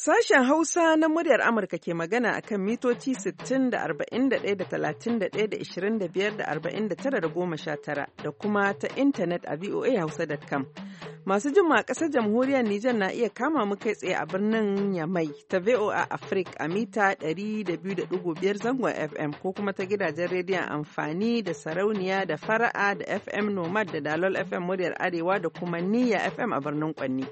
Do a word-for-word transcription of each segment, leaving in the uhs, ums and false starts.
Sashen Hausa na muryar Amurka ke magana akan mitoci sittin da arba'in da ɗaya da talatin da ɗaya da ishirin da biyar da arba'in da tara da goma sha tara da kuma ta intanet a v o a hausa dot com. Masu jin a ƙasar jamhuriyar Nijar na iya kama mu kai tsaye a birnin Yamai ta V O A Africa a mita ɗari da biyu da ɗigo biyar zangon F M ko kuma ta gidajen rediyon amfani da sarauniya da fara'a da F M Nomad da Dalol F M muryar Arewa da kuma Niyya F M a birnin Kwanni.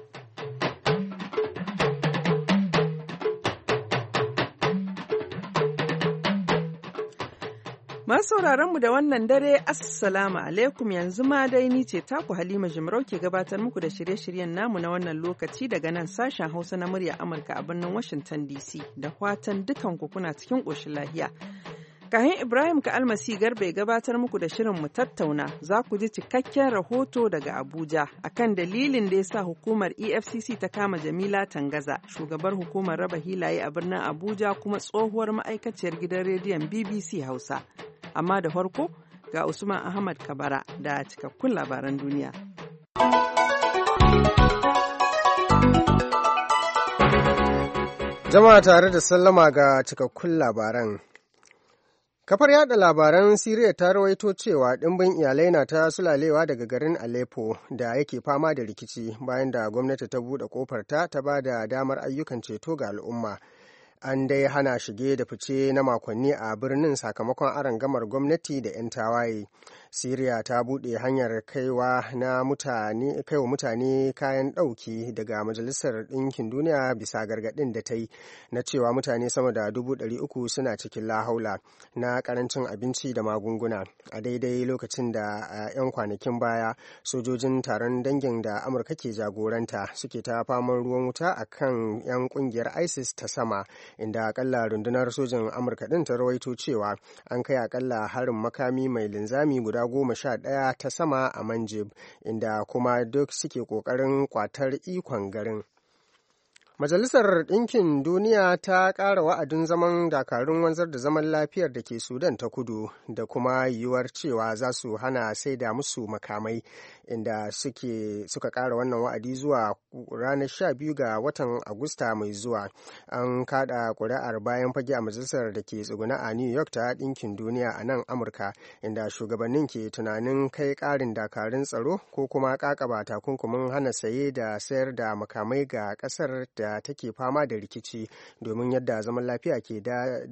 Masu mu da wannan dare Assalamu alaikum, yanzu ma dai ni ce taku Halima Jimarau ke gabatar muku da shirye-shiryen namu na wannan lokaci daga nan sashen Hausa na murya Amurka a birnin Washington D C da fatan dukanku kuna cikin ƙoshin lahiya. Kahin Ibrahim ka almasi garba ya gabatar muku da shirin mu tattauna, za ku ji cikakken rahoto daga Abuja akan dalilin da ya sa hukumar E F C C ta kama Jamila Tangaza, shugabar hukumar raba hilaye a birnin Abuja kuma tsohuwar ma'aikaciyar gidan rediyon B B C Hausa. Amma da farko ga Usman Ahmad Kabara da cikakkun labaran duniya. Jama'a tare da sallama ga cikakkun labaran. Kafar yada labaran Siriya ta rawaito cewa ɗimbin iyalai na ta sulalewa daga garin Aleppo da yake fama da rikici bayan da gwamnati ta buɗe ƙofarta ta ba da damar ayyukan ceto ga al'umma. An dai hana shige da fice na makonni a birnin sakamakon arangamar gwamnati da 'yan tawaye. Siriya ta buɗe hanyar kaiwa na mutane kaiwa mutane kayan ɗauki daga Majalisar Ɗinkin Duniya bisa gargaɗin da ta yi na cewa mutane sama da dubu ɗari uku suna cikin lahaula na ƙarancin abinci da magunguna a daidai lokacin da a 'yan kwanakin baya sojojin taron dangin da Amurka ke jagoranta suke ta faman ruwan wuta a kan 'yan ƙungiyar ISIS ta sama, inda akalla rundunar sojin Amurka ɗin ta rawaito cewa an kai akalla harin makami mai linzami guda goma sha ɗaya ta sama a Manjib, inda kuma duk suke ƙoƙarin ƙwatar ikon garin. Majalisar Ɗinkin Duniya ta ƙara wa'adin zaman dakarun wanzar da zaman lafiyar da ke Sudan ta kudu da kuma yiwuwar cewa za su hana saida musu makamai, inda suke suka ƙara wannan wa'adi zuwa ranar sha biyu ga watan Agusta mai zuwa. An kaɗa ƙuri'ar bayan fage a majalisar da ke tsuguna a New York ta Ɗinkin Duniya a nan Amurka, inda shugabannin ke tunanin kai ƙarin dakarun tsaro ko kuma ƙaƙaba takunkumin hana saye da sayar da makamai ga ƙasar da take fama da rikici domin yadda zaman lafiya ke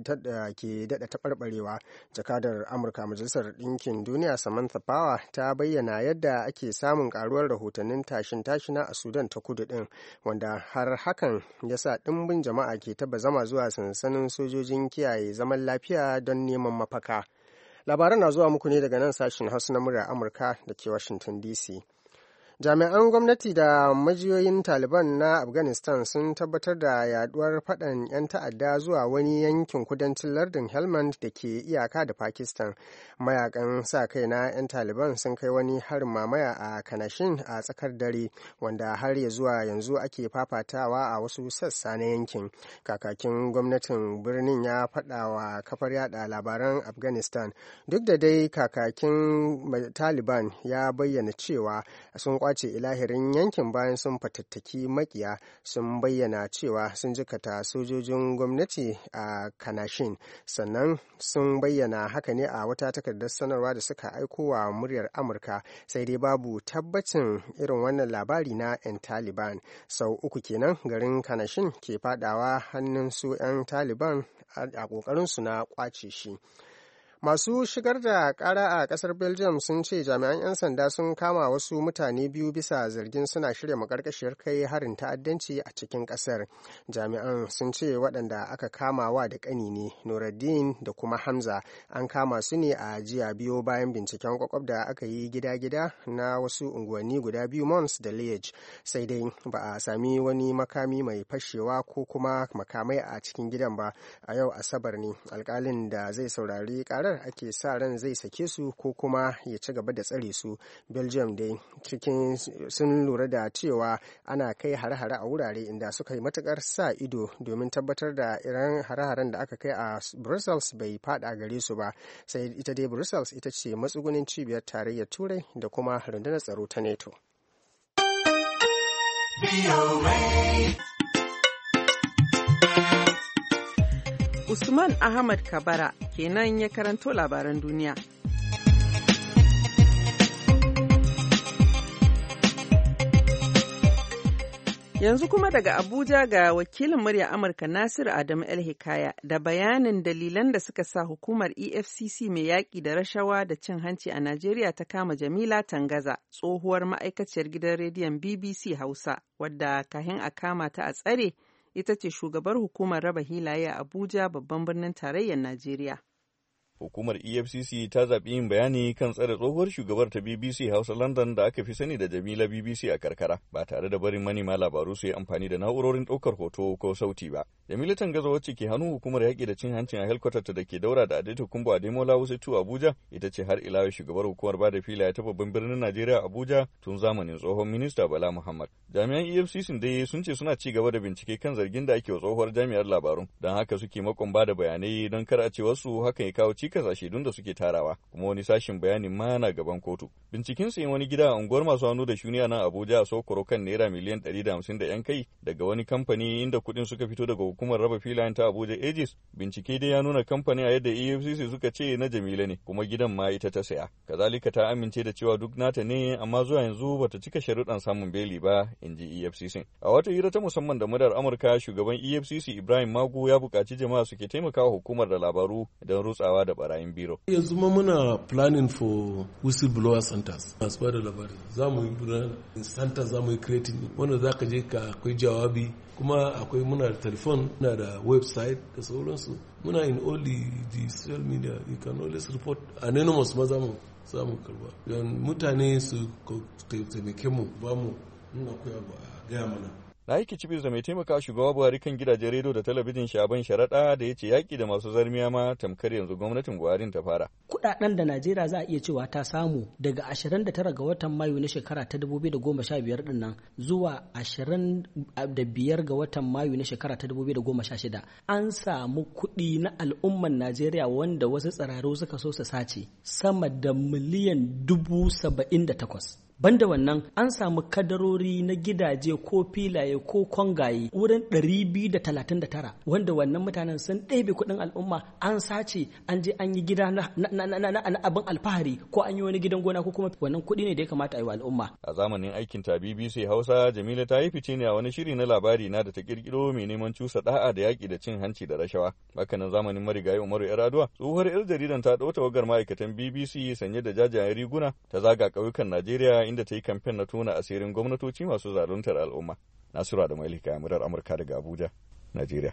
daɗa taɓarɓarewa. Jakadar Amurka Majalisar Ɗinkin Duniya Samantha Power ta bayyana yadda ake samun ƙaruwar rahotannin tashin tashina a Sudan ta kudu ɗin, wanda har hakan ya sa ɗimbin jama'a ke taba zama zuwa sansanin sojojin kiyaye zaman lafiya don neman mafaka. Labaran na zuwa muku ne daga nan sashen Hausa na muryar Amurka da ke Washington D C. Jami'an gwamnati da majiyoyin Taliban na Afghanistan sun tabbatar da yaduwar faɗan 'yan ta'adda zuwa wani yankin kudancin lardin Helmand da ke iyaka da Pakistan. Mayakan sa kai na 'yan Taliban sun kai wani harin mamaya a Kanashin a tsakar dare, wanda har ya zuwa yanzu ake fafatawa a wasu sassa na yankin. Kakakin gwamnatin birnin ya faɗa wa kafar yada labaran Afghanistan, duk da dai kakakin Taliban ya bayyana cewa sun kwace ilahirin yankin bayan sun fatattaki makiya, sun bayyana cewa sun jikata sojojin gwamnati a Kanashin, sannan sun bayyana haka ne a wata takardar sanarwa da suka aiko wa muryar Amurka, sai dai babu tabbacin irin wannan labari na 'yan Taliban. Sau uku kenan garin Kanashin ke fadawa hannun su 'yan Taliban a ƙoƙarinsu na kwace shi. Masu shigar da kara a kasar Belgium sun ce jami'an 'yan sanda sun kama wasu mutane biyu bisa zargin suna shirya makarkashiyar kai harin ta'addanci a cikin kasar. Jami'an sun ce waɗanda aka kama wa da ƙani ne, Nuruddin da kuma Hamza. An kama su ne a jiya biyo bayan binciken kwakwab da aka yi gida-gida na wasu unguwanni guda biyu, Mons da Liège. Sai dai ba a sami wani makami mai fashewa ko kuma makamai a cikin gidan ba. A yau Asabar ne alkalin da zai saurari karar ake sa ran zai sake su ko kuma ya ci gaba da tsare su. Belgium dai cikin sun lura da cewa ana kai hare-hare a wurare inda suka yi matukar sa ido domin tabbatar da irin hare-haren da aka kai a Brussels bai fada gare su ba. Sai ita dai Brussels ita ce matsugunin cibiyar tarayyar Turai da kuma rundunar tsaro ta NATO. Usman Ahmad Kabara kenan ya karanto labaran duniya. Yanzu kuma daga Abuja ga wakilin murya Amurka Nasiru Adamu El Hikaya da bayanin dalilan da suka sa hukumar E F C C mai yaƙi da rashawa da cin hanci a Najeriya ta kama Jamila Tangaza, tsohuwar ma'aikaciyar gidan rediyon B B C Hausa, wadda kahin a kama ta a tsare ita ce shugabar hukumar raba hilaye a Abuja, babban birnin tarayyar Najeriya. Hukumar E F C C ta zaɓi yin bayani kan tsare tsohuwar shugabar ta B B C Hausa London da aka fi sani da Jamila B B C a karkara, ba tare da barin manema labaru su yi amfani da na'urorin ɗaukar hoto ko sauti ba. Jamila Tangaza, wacce ke hannun hukumar yaƙi da cin hancin a helkwatar da ke daura da Adaita Kumbo Ademola Wusatu Abuja, ita ce har ila shugabar hukumar bada filaye ta babban birnin Najeriya Abuja tun zamanin tsohon minista Bala Muhammad. Jami'an E F C C dai sun ce suna ci gaba da bincike kan zargin da ake wa tsohuwar jami'ar labarun, don haka suke makon bada bayanai don kar a ce wasu hakan ya kawo cikas a shaidun da suke tarawa, kuma wani sashin bayanin ma na gaban kotu. Binciken sayin wani gida a unguwar masu hannu da shuni a nan Abuja a Sokoro kan naira miliyan ɗari da hamsin da yan kai daga wani kamfani inda kuɗin suka fito daga hukumar raba filayen ta Abuja Aegis. Bincike dai ya nuna kamfanin a yadda E F C C suka ce na Jamila ne, kuma gidan ma ita ta saya. Kazalika ta amince da cewa duk nata ne, amma zuwa yanzu bata cika sharuɗan samun beli ba, in ji E F C C. A wata hira ta musamman da muryar Amurka, shugaban E F C C Ibrahim Magu ya buƙaci jama'a suke taimakawa hukumar da labaru don rutsawa da barayin biro. Yanzu ma muna planning for whistleblower centers. Masu ba da labari za mu yi center, za mu yi creating wanda za ka je ka akwai jawabi, kuma akwai muna da telefon, muna da website da sauransu. Muna in all the, the social media, you can always report. Anonymous ma za mu samu karba. Don mutane su taimake mu ba mu nuna koya ba gaya mana. Na yi kicibis da mai taimaka shugaba Buhari kan gidajen rediyo da talabijin Shaban Sharaɗa da ya ce yaƙi da masu zarmiya ma tamkar yanzu gwamnatin Buhari ta fara. Kuɗaɗen da Najeriya za a iya cewa ta samu daga ashirin da tara ga watan Mayu na shekara ta dubu biyu da goma sha biyar ɗin nan zuwa ashirin da biyar ga watan Mayu na shekara ta dubu biyu da goma sha shida an samu kuɗi na al'umman Najeriya wanda wasu tsiraru suka so su sace sama da miliyan dubu saba'in da takwas. Banda wannan an samu kadarori na gidaje ko filaye ko kwangaye wurin ɗari biyu da talatin da tara wanda wannan mutanen sun ɗebe kuɗin al'umma an sace an je an yi gida na, na, na, na, na abin alfahari ko an yi wani gidan gona ko kuma wannan kuɗi ne da ya kamata a yi wa al'umma. A zamanin aikin ta B B C Hausa, Jamila ta yi fice ne a wani shiri na labari na da ta kirkiro mai neman cusa da'a da yaƙi da cin hanci da rashawa. Hakanan zamanin marigayi Umaru Yar'adua, tsohuwar 'yar jaridan ta ɗau tawagar ma'aikatan B B C sanye da jajayen riguna ta zaga ƙauyukan Najeriya inda ta yi kamfen na tona asirin gwamnatoci masu zaluntar al'umma. Nasiru da Mailika, murar Amurka daga Abuja, Najeriya.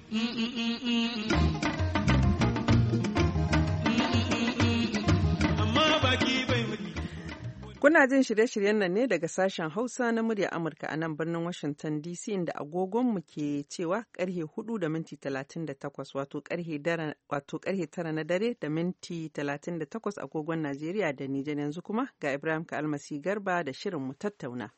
Kuna jin shirye-shiryen nan ne daga sashen Hausa na murya Amurka a nan birnin Washington D C, inda agogonmu ke cewa karhe hudu da minti talatin da takwas, wato karhe tara na dare da minti talatin da takwas agogon Najeriya da Nijar. Yanzu kuma ga Ibrahim Ka'almasi Garba da shirin mu tattauna.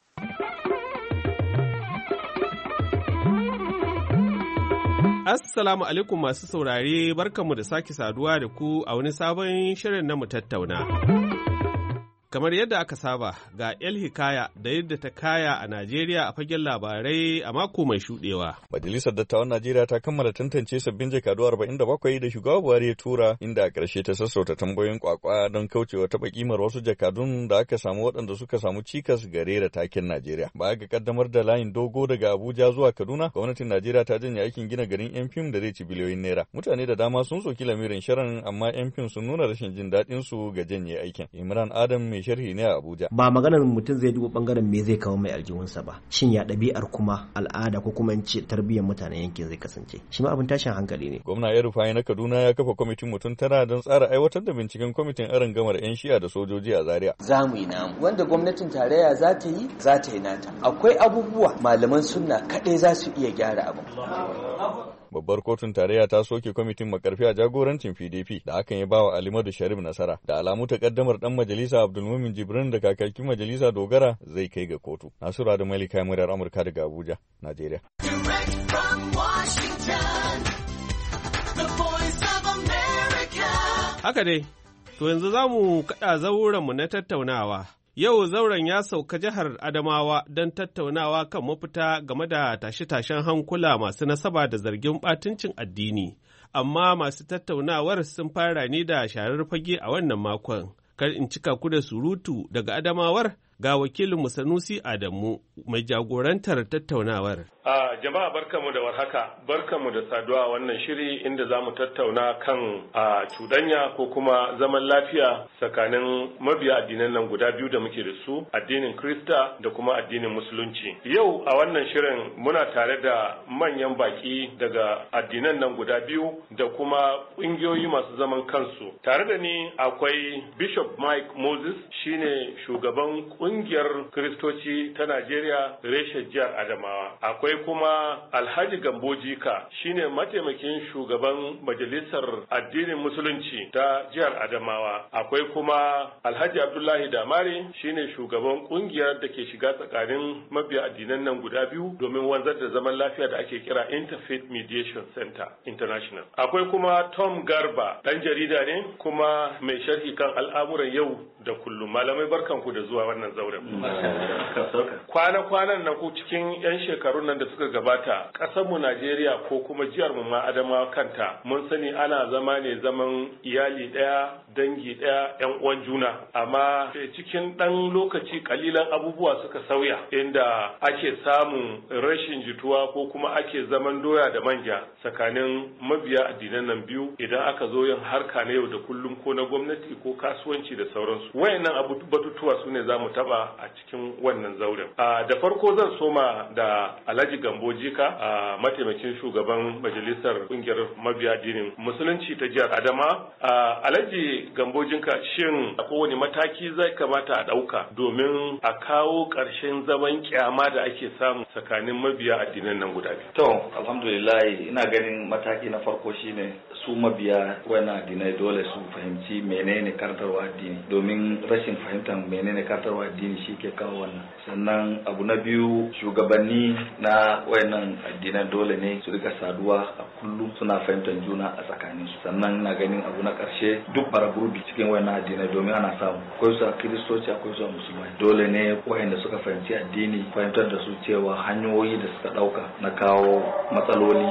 Assalamu alaikum masu saurare, barkanmu da sake saduwa da ku a wani sabon shirin na mu tattauna. Kamar yadda aka saba, ga El Hikaya da yadda ta kaya a Najeriya a fagen labarai a mako mai shuɗewa. Majalisar Dattawan Najeriya ta kammala tantance sabbin jakadu arba'in da bakwai da shugaba Buhari ya tura, inda a ƙarshe ta sassauta tambayoyin kwakwa don kaucewa taɓa kimar wasu jakadun da aka samu waɗanda suka samu cikas gare da taken Najeriya. Baya ga kaddamar da layin dogo daga Abuja zuwa Kaduna, gwamnatin Najeriya ta janye aikin gina garin yan fim da zai ci biliyoyin naira. Mutane da dama sun soki lamirin shirin, amma yan fim sun nuna rashin jin daɗin su ga janye aikin. Imran Adam mai sharhi ne a Abuja. Ba maganar mutum zai duba bangaren me zai kawo mai aljihunsa ba. Shin ya ɗabi'ar kuma al'ada ko kuma in ce tarbiyyar mutanen yankin zai kasance. Shi ma abin tashin hankali ne. Gwamna ya Rufai na Kaduna ya kafa kwamitin mutum tara don tsara aiwatar da binciken kwamitin aron gamar 'yan shi'a da sojoji a Zaria. Za mu yi namu. Wanda gwamnatin tarayya za ta yi, za ta yi nata. Akwai abubuwa malaman sunna kaɗai za su iya gyara abu. Babbar kotun tarayya ta soke kwamitin makarfi a jagorancin P D P da hakan ya bawa Alimadu Sharif nasara. Da alamu takaddamar dan majalisa Abdulmumin Jibrin da kakakin majalisa Dogara zai kai ga kotu. Nasura da Malika murar Amurka daga Abuja, Najeriya. Haka dai, to yanzu za mu kaɗa zaurenmu na tattaunawa. Yau zauren ya sauka jihar Adamawa don tattaunawa kan mafita game da tashe-tashen hankula masu nasaba da zargin ɓatuncin addini. Amma masu tattaunawar sun fara ne da sharar fage a wannan makon. Kar in cika ku da surutu daga Adamawar ga wakilin Sanusi Adamu mai jagorantar tattaunawar. A jama'a barkamu da warhaka, barkamu da saduwa wannan shiri inda za mu tattauna kan a cuɗanya ko kuma zaman lafiya tsakanin mabiya addinan nan guda biyu da muke da su, addinin Krista da kuma addinin Musulunci. Yau a wannan shirin muna tare da manyan baki daga addinan nan guda biyu da kuma ƙungiyoyi masu zaman kansu. Tare da ni akwai Bishop Mike Moses, shine shugaban ƙungiyar Kiristoci ta Najeriya reshen jihar Adamawa. Akwai kuma Alhaji Gambo Jika, shine mataimakin shugaban majalisar addinin Musulunci ta jihar Adamawa. Akwai kuma Alhaji Abdullahi Damari, shine shugaban kungiyar da ke shiga tsakanin mabiya addinan nan guda biyu domin wanzar da zaman lafiya da ake kira Interfaith Mediation Center International. Akwai kuma Tom Garba, dan jarida ne kuma mai sharhi kan al'amuran yau da kullum. Malamai barkanku da zuwa wannan zauren. Kwana-kwanan nan ku cikin 'yan shekarun nan da suka gabata, ƙasarmu Najeriya ko kuma jihar mu ma Adamawa kanta, mun sani ana zama ne zaman iyali ɗaya, dangi ɗaya, 'yan uwan juna. Amma cikin ɗan lokaci kalilan abubuwa suka sauya, inda ake samun rashin jituwa ko kuma ake zaman doya da manja tsakanin mabiya addinan nan biyu idan aka zo yin harka na yau da kullum ko na gwamnati ko kasuwanci da sauransu. Wayannan abu batutuwa su ne za mu taɓa a cikin wannan zauren. Da farko zan soma da Alhaji Gambo Jika, a mataimakin shugaban majalisar kungiyar mabiya addinin Musulunci ta jihar Adama. Alhaji Gambo Jika, shin kowane mataki zai kamata a ɗauka domin a kawo ƙarshen zaman kyama da ake samu tsakanin mabiya addinan nan guda biyu? To, alhamdulillah, ina ganin mataki na farko shine su mabiya wannan addinai dole su fahimci menene karantarwa addini, domin rashin fahimtar menene karantarwa addini shi ke kawo wannan. Sannan abu na biyu, shugabanni na wayannan addinan dole ne su rika saduwa a kullum suna fahimtar juna a tsakanin su. Sannan na ganin abu na karshe, duk baraburbi cikin wayannan addinai domin ana samu akwai su a kiristoci akwai su a musulmai. Dole ne wayanda suka fahimci addini fahimtar da su cewa hanyoyi da suka dauka na kawo matsaloli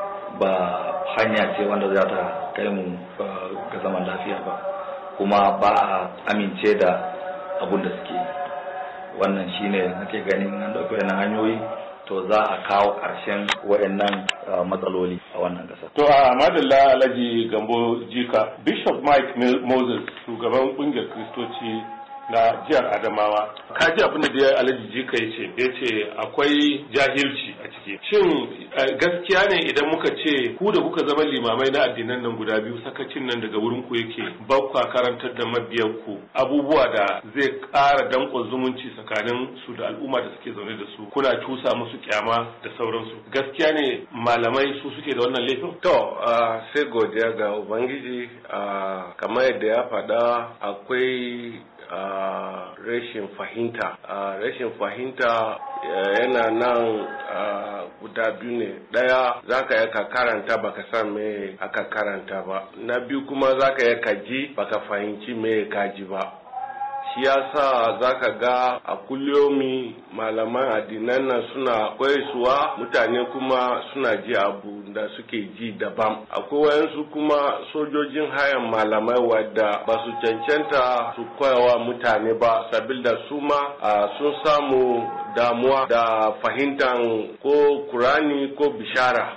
ba hanya ce wanda za ta kai mu ga zaman lafiya ba, kuma ba a amince da abun da suke yi. Wannan shine nake ganin an dauki wannan hanyoyi to za a kawo ƙarshen waɗannan matsaloli a wannan ƙasar. To a madalla Alhaji Gambo Jika, Bishop Mike Moses, shugaban ƙungiyar Kiristoci na jihar Adamawa, ka ji abin da ya Alhaji Jika ya ce, ya ce akwai jahilci a ciki. Shin gaskiya ne idan muka ce ku da kuka zama limamai na addinan nan guda biyu, sakacin nan daga wurin ku yake, ba ku karantar da mabiyan ku abubuwa da zai ƙara danƙon zumunci tsakanin su da al'umma da suke zaune da su, kuna cusa musu kyama da sauransu. Gaskiya ne malamai su suke da wannan laifin? To sai godiya ga Ubangiji, kamar yadda ya faɗa akwai Uh, rashin fahimta uh, rashin fahimta uh, yana nan uh, guda biyu ne. Daya zaka yi ka karanta baka san me aka karanta ba, na biyu kuma zaka yi ka ji baka fahimci me ka ji ba. Shi yasa zaka ga a kulliyomi malaman addinan nan suna koyarwa, mutane kuma suna ji abu da suke ji daban. Akwai wayansu kuma sojojin hayan malamai wadda ba su cancanta su koyawa mutane ba, saboda su ma sun samu damuwa da fahimtar ko Kurani ko bishara.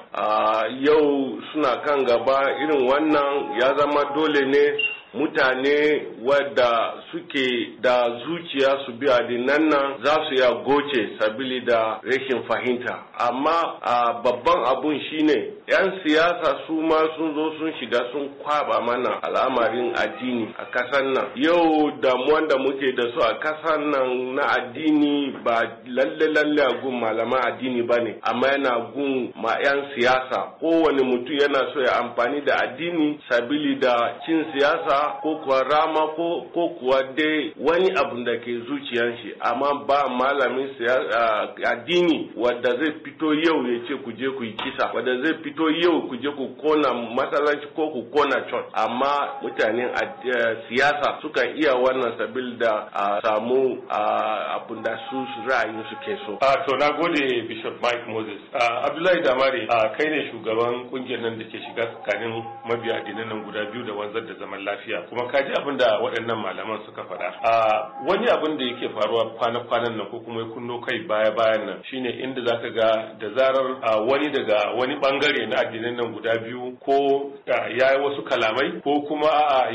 Yau suna kan gaba, irin wannan ya zama dole ne mutane wadda suke da zuciya su bi addinan nan za su ya goce sabili da rashin fahimta. Amma a babban abun shine yan siyasa su ma sun zo sun shiga sun kwaba mana al'amarin addini a kasan nan. Yau damuwan da muke da su a kasan nan na addini ba lalle lalle a gun malaman addini ba ne, amma yana gun ma yan siyasa. Kowane mutum yana so ya amfani da addini sabili da cin siyasa wasa ko kuwa rama ko ko kuwa dai wani abu da ke zuciyan shi, amma ba malamin addini wadda zai fito yau ya ce ku je ku yi kisa, wadda zai fito yau ku je ku kona masallaci ko ku kona church. Amma mutanen siyasa sukan iya wannan sabil da a samu abin da su ra'ayin su ke so. A to na gode Bishop Mike Moses. Abdullahi Damari, kai ne shugaban kungiyar nan da ke shiga tsakanin mabiya addinan nan guda biyu da wanzar da zaman lafiya, kuma ka ji abin da waɗannan malaman suka faɗa. Wani abin da yake faruwa kwana-kwanan nan ko kuma ya kunno kai baya-bayan nan shine inda zaka ga da zarar wani daga wani bangare na addinan nan guda biyu ko ya yi wasu kalamai ko kuma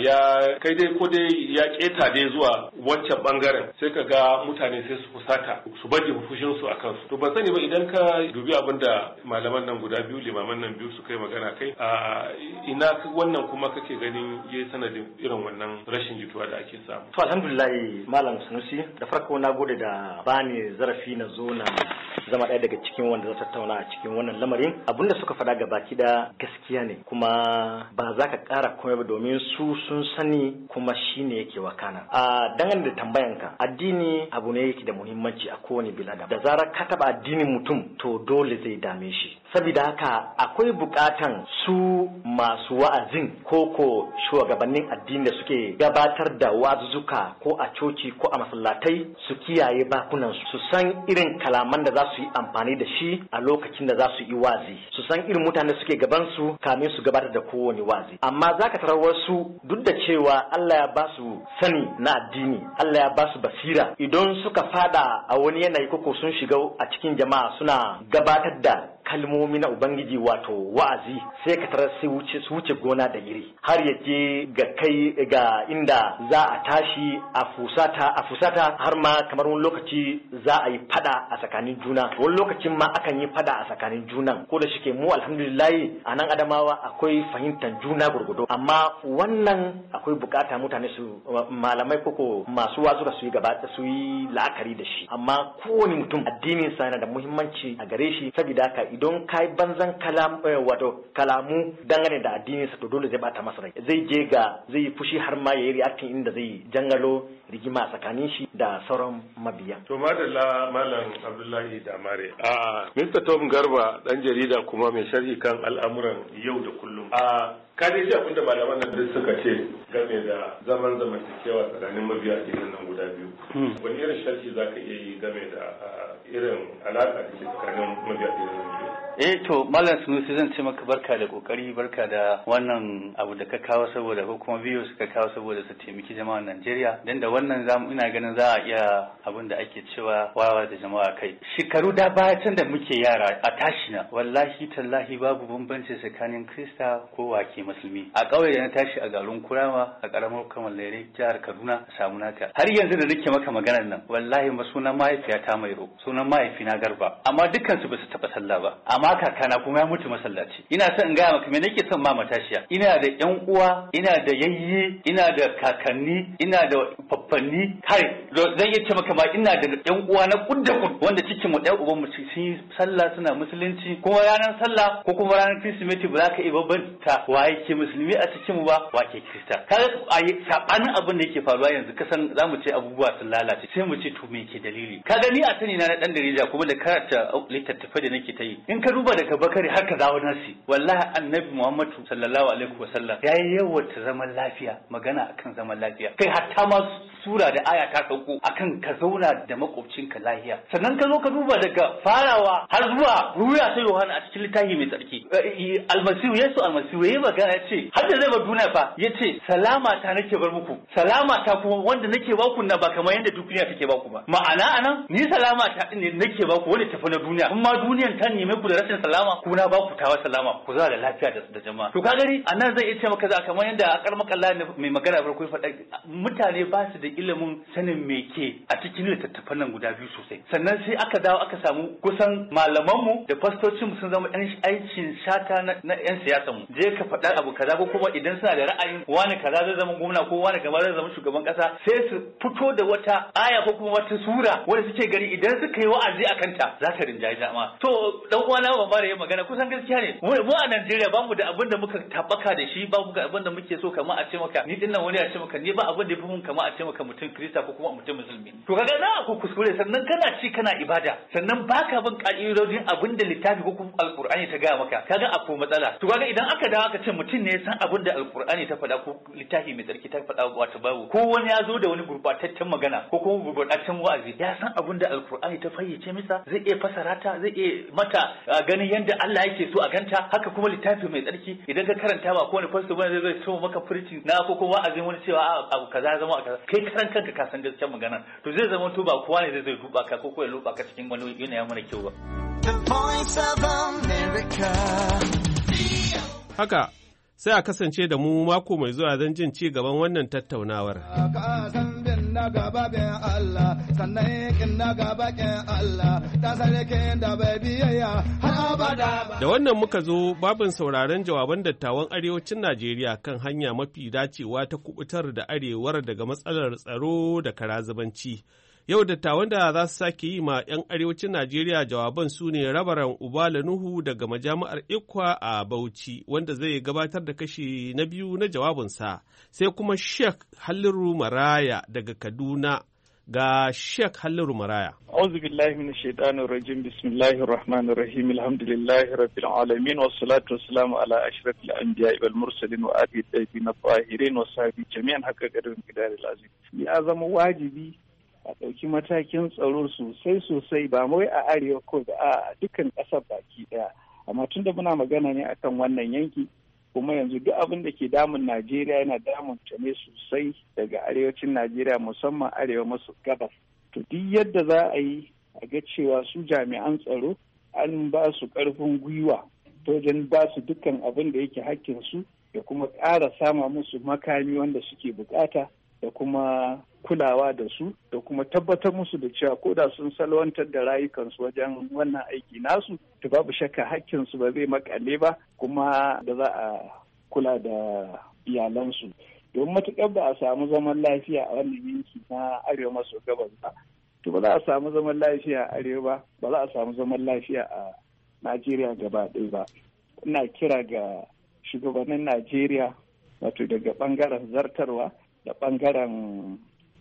ya kai dai ko dai ya keta dai zuwa wancan bangaren, sai ka ga mutane sai su fusata su baje fushin su akan su. To ban sani ba idan ka dubi abin da malaman nan guda biyu limaman nan biyu su kai magana kai, a ina wannan kuma kake ganin yayi sanadin irin wannan rashin jituwa da ake samu. To alhamdulillah malam Sanusi, da farko na gode da bani zarafi na zo na zama ɗaya daga cikin wanda za tattauna a cikin wannan lamarin. Abinda suka faɗa ga baki da gaskiya ne, kuma ba za ka ƙara komai ba domin su sun sani kuma shine yake wakana. A dangane da tambayanka, addini abu ne yake da muhimmanci a kowane bil'adam. Da zarar ka taɓa addinin mutum to dole zai dame shi. Saboda haka akwai bukatan su masu wa'azin ko ko shugabannin addini da suke gabatar da wa'azuzuka ko a coci ko a masallatai su kiyaye bakunan su san irin kalaman da za su yi amfani da shi a lokacin da za su yi wazi, su san irin mutane suke gaban su kamin su gabatar da kowane wazi. Amma zaka tarar wasu duk da cewa Allah ya ba su sani na addini, Allah ya ba su basira, idan suka fada a wani yanayi koko sun shiga a cikin jama'a suna gabatar da kalmomi na Ubangiji wato wa'azi, sai ka tarar sai wuce su wuce gona da iri har ya je ga kai ga inda za a tashi a fusata a fusata har ma kamar wani lokaci za a yi fada a tsakanin juna, wani lokacin ma akan yi fada a tsakanin junan. Ko da shike mu alhamdulillah a nan Adamawa akwai fahimtar juna gurgudo, amma wannan akwai bukata mutane su malamai koko masu wazuka su yi gaba su yi la'akari da shi. Amma kowane mutum addinin sa yana da muhimmanci a gare shi, saboda haka idan kai banzan kalam wato kalamu dangane da addinin sa to dole zai bata masa rai, zai je ga zai fushi har ma yayi reacting inda zai jangalo rigima tsakanin shi da sauran mabiya. To madalla Malam Abdullahi Damare. A Mister Tom Garba dan jarida kuma mai sharhi kan al'amuran yau da kullum. A ka dai ji abinda malaman nan duk suka ce game da zaman zamantakewa tsakanin mabiya addinin nan guda biyu. Wani irin sharhi zaka iya yi game da irin alaƙa da ke tsakanin mabiya addinin nan biyu? Eh to Malam Sunusi, zan ce maka barka da kokari, barka da wannan abu da ka kawo saboda ko kuma biyu suka kawo saboda su taimaki jama'ar Najeriya. Dan da wannan zamu ina ganin za a iya abin da ake cewa wawa da jama'a kai. Shekaru da baya can da muke yara a tashi na wallahi tallahi babu bambanci tsakanin Krista ko wake musulmi. A ƙauye da na tashi a garin Kurama a ƙaramar kamar Lere jihar Kaduna a samu naka. Har yanzu da nake maka maganar nan wallahi ma sunan mahaifiyata Mairo, sunan mahaifina Garba, amma dukkan su ba su taɓa sallah ba. Amma kakana kuma ya mutu masallaci. Ina son in gaya maka me nake son ma matashiya. Ina da ƴan uwa, ina da yayye, ina da kakanni, ina da faffanni, kai zan iya ce maka ma ina da ƴan uwa na kudda kud wanda cikin mu ɗan uban mu sun yi sallah suna musulunci, kuma ranar sallah ko kuma ranar Kirsimeti ba za ka iya bambanta waye ke musulmi a cikin mu ba wa ke Kirista. Kaga sabanin abin da yake faruwa yanzu kasan zamu ce abubuwa sun lalace sai mu ce to me ke dalili. Kaga ni a sani na na dan darija kuma da karanta littattafai da nake ta yi. In ka duba daga bakari har ka zawo nasi wallahi annabi Muhammadu sallallahu alaihi wasallam yayi yawata zaman lafiya, magana akan zaman lafiya, kai hatta ma sura da aya ta sauko akan ka zauna da makwabcinka lafiya. Sannan ka zo ka duba daga farawa har zuwa ruya sai Yohana a cikin littafi mai tsarki, almasihu Yesu almasihu yayi magana yace har da zai bar duniya fa yace salama ta nake bar muku, salama ta kuma wanda nake ba ku na ba kamar yanda duniya take ba ku ba. Ma'ana anan ni salama ta din ne nake ba ku wanda tafi na duniya, kuma duniyan ta neme ku da rashin salama ku na ba ku tawa salama ku za da lafiya da jama'a. To ka gani anan zai iya ce maka za kamar yanda akar makalla mai magana farko faɗa mutane ba su da ilimin sanin me ke a cikin littattafan nan guda biyu sosai. Sannan sai aka dawo aka samu kusan malamanmu da fastocin mu sun zama ɗan aikin shata na ƴan siyasan mu. Je ka faɗa fahimtar abu kaza ko kuma idan suna da ra'ayin wani kaza zai zama gwamna ko wani kaza zai zama shugaban kasa sai su fito da wata aya ko kuma wata sura wanda suke gari idan suka yi wa'azi akan ta za ta rinjaye jama'a. To dan uwana ban bare magana kusan gaskiya ne mu a Najeriya ba mu da abin da muka tabbaka da shi ba mu ga abin da muke so kamar a ce maka ni dinnan wani ya ce maka ni ba abin da yafi mun kamar a ce maka mutum Kirista ko kuma mutum musulmi. To kaga na ku kuskure sannan kana ci kana ibada sannan baka bin ka'idodin abin da littafi ko kuma alqur'ani ta gaya maka kaga akwai matsala. To kaga idan aka dawo aka ce mutum ne ya san abin da alqur'ani ta faɗa ko littafi mai tsarki ta faɗa wato babu ko wani ya zo da wani gurbataccen magana ko kuma gurbataccen wa'azi ya san abin da alqur'ani ta fayyace masa zai iya fasara ta zai iya mata ganin yadda Allah yake so a ganta haka kuma littafi mai tsarki idan ka karanta ba ko wani fasto bane zai so maka furci na ko kuma wa'azin wani cewa abu kaza ya zama kaza kai karan kanka ka san gaskiyar magana to zai zama to ba kowa ne zai zai duba ka ko ko ya luba ka cikin wani yanayi mara kyau ba. Haka sai a kasance da mu mako mai zuwa don jin ci gaban wannan tattaunawar. na gaba bin Allah sannan yakin na gaba kin Allah ta sarkin da bai biyayya har abada. Da wannan muka zo babin sauraron jawaban dattawan arewacin Najeriya kan hanya mafi dacewa ta kubutar da arewar daga matsalar tsaro da karazubanci. Yau dattawan da za su sake yi ma 'yan arewacin Najeriya jawaban su ne Rabaran Ubala Nuhu daga majami'ar Ikwa a Bauchi wanda zai gabatar da kashi na biyu na jawabinsa, sai kuma Sheikh Halliru Maraya daga Kaduna ga Sheikh Halliru Maraya. A'udhu billahi minash shaitanir rajim. Bismillahir rahmanir rahim. Alhamdulillahi rabbil alamin was salatu wassalamu ala ashrafil anbiya'i wal mursalin wa alihi tayyibin tahirin wa sahbihi jami'an haqqa qadrin qidaril azim. Ya zama wajibi a ɗauki matakin tsaro sosai sosai ba mai a arewa ko da a dukkan ƙasar baki ɗaya, amma tun da muna magana ne akan wannan yanki kuma yanzu duk abin da ke damun Najeriya yana damun ta ne sosai daga arewacin Najeriya musamman arewa maso gabas. To duk yadda za a yi a ga cewa su jami'an tsaro an ba su ƙarfin gwiwa ta wajen ba su dukkan abin da yake hakkin su da kuma ƙara sama musu makami wanda suke bukata da kuma kulawa da su da kuma tabbatar musu da cewa ko da sun salwantar da rayukansu wajen wannan aiki nasu to babu shakka hakkinsu ba zai makale ba kuma da za a kula da iyalansu. Domin matuƙar ba a samu zaman lafiya a wannan yanki na arewa maso gabas ba to ba za a samu zaman lafiya a arewa ba ba za a samu zaman lafiya a Najeriya gaba ɗaya ba. Ina kira ga shugabannin Najeriya wato daga ɓangaren zartarwa da ɓangaren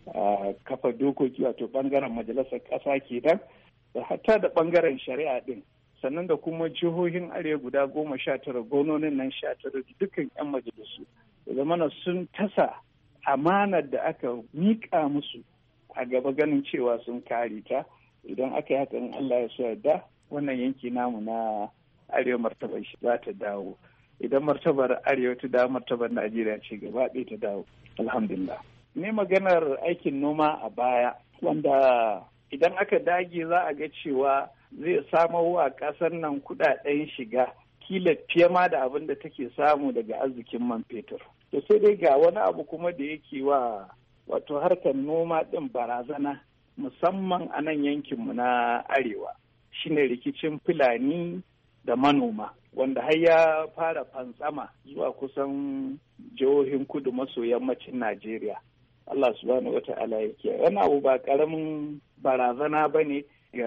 kafa dokoki wato ɓangaren majalisar ƙasa kenan da hatta da ɓangaren shari'a ɗin sannan da kuma jihohin arewa guda goma sha tara gononin nan sha tara dukkan 'yan majalisu da zamana sun tasa amanar da aka miƙa musu a gaba ganin cewa sun kare ta. Idan aka yi haka in Allah ya so yarda wannan yanki namu na arewa martabar shi za ta dawo. Idan martabar arewa ta dawo martabar Najeriya ce gaba ɗaya ta dawo. Alhamdulillah. Ne maganar aikin noma a baya wanda idan aka dage za a ga cewa zai samo wa ƙasar nan kuɗaɗen shiga kila fiye ma da abin da take samu daga arzikin man fetur. To sai dai ga wani abu kuma da yake wa wato harkar noma ɗin barazana musamman a nan yankinmu na arewa shine rikicin Fulani da manoma wanda har ya fara fantsama zuwa kusan jihohin kudu maso yammacin Najeriya. Allah subhanahu wata'ala yake. Wani abu ba karamin barazana ba ne ga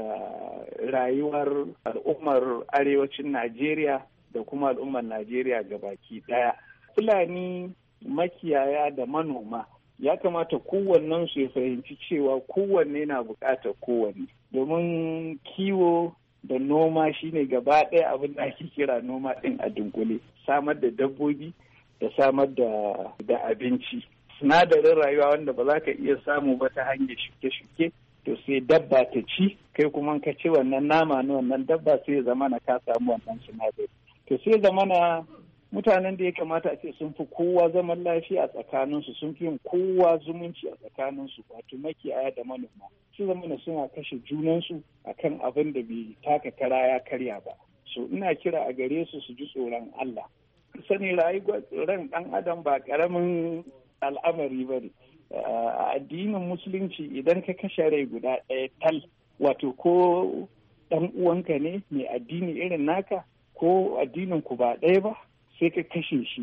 rayuwar al'ummar arewacin Najeriya da kuma al'ummar Najeriya gabaki daya. Fulani makiyaya da manoma ya kamata kowannen su ya fahimci cewa kowanne na bukatar kowanne domin kiwo da noma shine gaba ɗaya abin da ake kira noma ɗin a dunkule, samar da dabbobi da samar da da abinci, sinadarin rayuwa wanda ba za ka iya samu ba ta hanyar shuke-shuke to sai dabba ta ci, kai kuma ka ci wannan nama na wannan dabba sai zama na ka samu wannan sinadari. To sai zama na mutanen da ya kamata a ce sun fi kowa zaman lafiya a tsakaninsu, sun fi yin kowa zumunci a tsakaninsu, wato makiyaya da manoma su zama na suna kashe junansu akan abin da bai taka kara ya karya ba. So ina kira a gare su su ji tsoron Allah. Sani rayuwar ran ɗan adam ba ƙaramin al'amari ba ne. A addinin musulunci idan ka kashe rai guda ɗaya tal, wato ko ɗan uwanka ne mai addini irin naka ko addinin ku ba ɗaya ba, sai ka kashe shi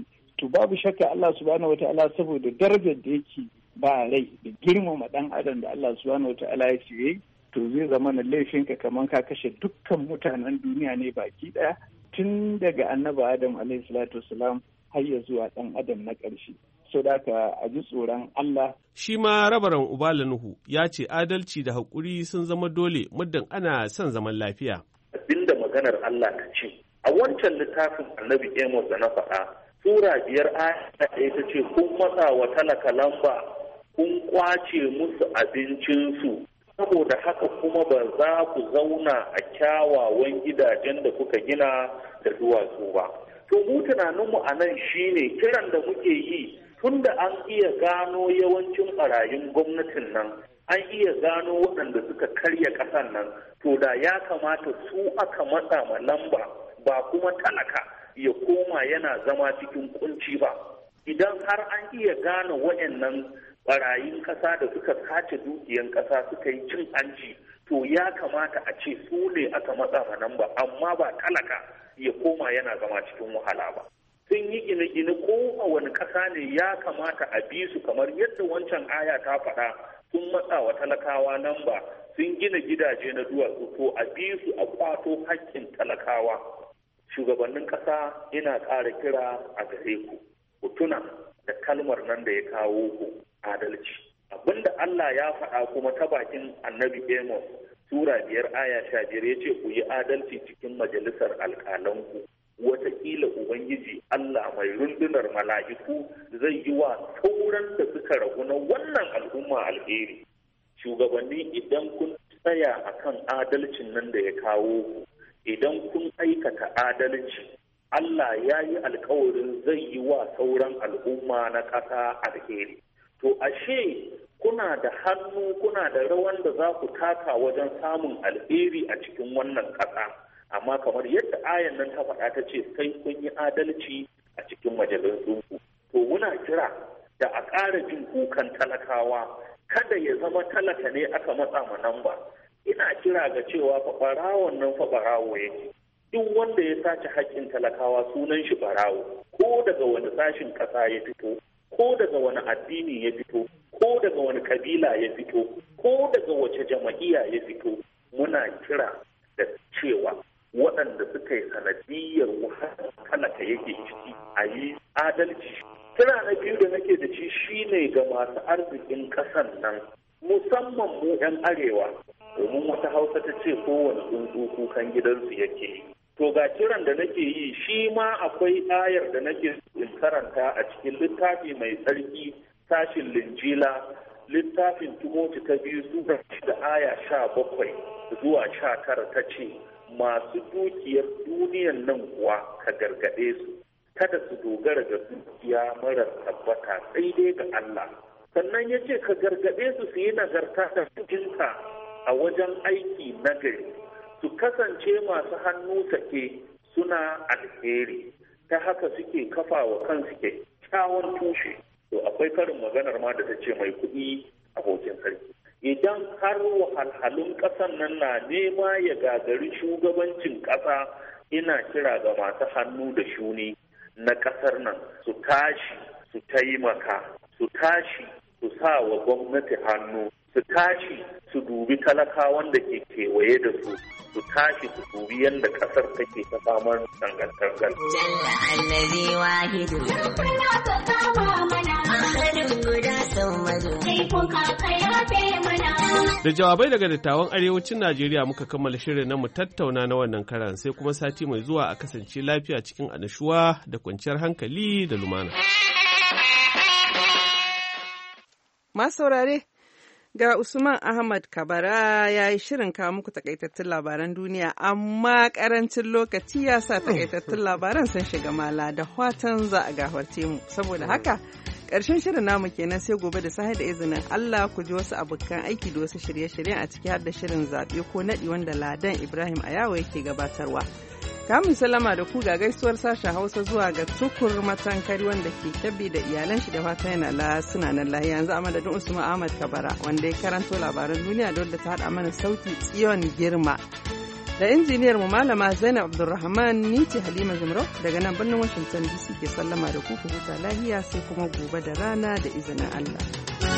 to babu shakka Allah subhanahu wata'ala saboda darajar da yake ba rai da girmama dan adam da Allah subhanahu wata'ala ya ce to zai zama na laifinka kamar ka kashe dukkan mutanen duniya ne baki daya tun daga annabi Adam alaihi salatu wasalam har ya zuwa dan adam na ƙarshe. So da ka a ji tsoron Allah. Shi ma rabaran Ubala Nuhu ya ce adalci da haƙuri sun zama dole muddin ana son zaman lafiya. Abinda maganar Allah ta ce a wancan littafin annabi Amos da na faɗa sura biyar aya ɗaya ta ce kun matsa wa talaka lamba kun kwace musu abincinsu saboda haka kuma ba za ku zauna a kyawawan gidajen da kuka gina da duwatsu ba. To mu tunaninmu a nan shine kiran da muke yi tunda an iya gano yawancin ɓarayin gwamnatin nan an iya gano waɗanda suka karya ƙasar nan to da ya kamata su aka matsa ma lamba ba kuma talaka ya koma yana zama cikin kunci ba. Idan har an iya gane waɗannan ɓarayin ƙasa da suka sace dukiyan ƙasa suka yi cin hanci to ya kamata a ce su ne aka matsa ma lamba amma ba talaka ya koma yana zama cikin wahala ba. Sun yi gine-gine ko a wani ƙasa ne ya kamata a bi su kamar yadda wancan aya ta faɗa sun matsa wa talakawa nan ba sun gina gidaje na duwatsu to a bi su a kwato haƙƙin talakawa. Shugabannin ƙasa ina ƙara kira a gare ku ku tuna da kalmar nan da ya kawo ku adalci. Abinda Allah ya faɗa kuma ta bakin annabi Amos Sura biyar aya sha biyar ya ce ku yi adalci cikin majalisar alƙalanku. Wataƙila Ubangiji Allah mai rundunar mala'iku zai yi wa sauran da suka ragu na wannan al'umma alheri. Shugabanni idan kun tsaya akan adalcin nan da ya kawo ku, idan kun aikata adalci, Allah ya yi alkawarin zai yi wa sauran al'umma na ƙasa alheri. To ashe kuna da hannu kuna da rawan da za ku taka wajen samun alheri a cikin wannan ƙasa. Amma kamar yadda ayan nan ta faɗa ta ce sai kun yi adalci a cikin majalisunku. To muna kira da a ƙara jin kukan talakawa kada ya zama talaka ne aka matsa ma nan ba. Ina kira ga cewa fa ɓarawon nan fa ɓarawo yake. Duk wanda ya sace haƙƙin talakawa sunan shi ɓarawo ko daga wani sashin ƙasa ya fito ko daga wani addini ya fito ko daga wani kabila ya fito ko daga wace jama'iya ya fito muna kira da cewa waɗanda suka yi sanadiyyar wahalar talaka yake ciki a yi adalci. Kira na biyu da nake da shi shine ga masu arzikin ƙasan nan musamman mu 'yan arewa domin wata hausa ta ce kowane tsuntsu kukan gidansu yake yi. To ga kiran da nake yi shi ma akwai ayar da nake in karanta a cikin littafi mai tsarki sashin linjila littafin Timoti ta biyu sura da aya sha bakwai zuwa sha tara ta ce masu dukiyar duniyan nan kuwa ka gargaɗe su kada su dogara ga dukiya marar tabbata sai dai ga Allah. Sannan ya ce ka gargaɗe su su yi nagarta da cikinka a wajen aiki nagari su kasance masu hannu sake suna alheri ta haka suke kafa wa kansu kyakkyawan tushe. To akwai karin maganar ma da ta ce mai kuɗi abokin sarki. Idan har wahalhalun ƙasan nan na nema ya gagari shugabancin ƙasa ina kira ga masu hannu da shuni na ƙasar nan su tashi su taimaka su tashi su sa wa gwamnati hannu su tashi su dubi talakawan da ke kewaye da su su tashi su dubi yadda ƙasar take ta samar dangantakar. Jalla allazi wahidu Da jawabai daga dattawan arewacin Najeriya muka kammala shirin na mu tattauna na wannan karan sai kuma sati mai zuwa a kasance lafiya cikin annashuwa da kwanciyar hankali da lumana. Masu saurare ga Usman Ahmad Kabara ya yi shirin kawo muku takaitattun labaran duniya amma karancin lokaci ya sa takaitattun labaran sun shiga mala da watan za a gafarce mu saboda haka ƙarshen shirin namu kenan sai gobe da sahi da izinin Allah ku ji wasu abokan aiki da wasu shirye-shiryen a ciki har da shirin zaɓe ko naɗi wanda Ladan Ibrahim Ayawa yake gabatarwa. Kamun salama da ku ga gaisuwar sashen Hausa zuwa ga Tukur Matankari wanda ke Kebbi da iyalan shi da fata yana la suna nan lahiya yanzu a madadin Usman Ahmad Kabara wanda ya karanto labaran duniya da wadda ta haɗa mana sauti Tsiyon Girma Da injiniyar mu malama Zainab Abdulrahman ni ce Halima Jumro daga nan birnin Washington D C ke sallama da ku ku huta lahiya sai kuma gobe da rana da izinin Allah.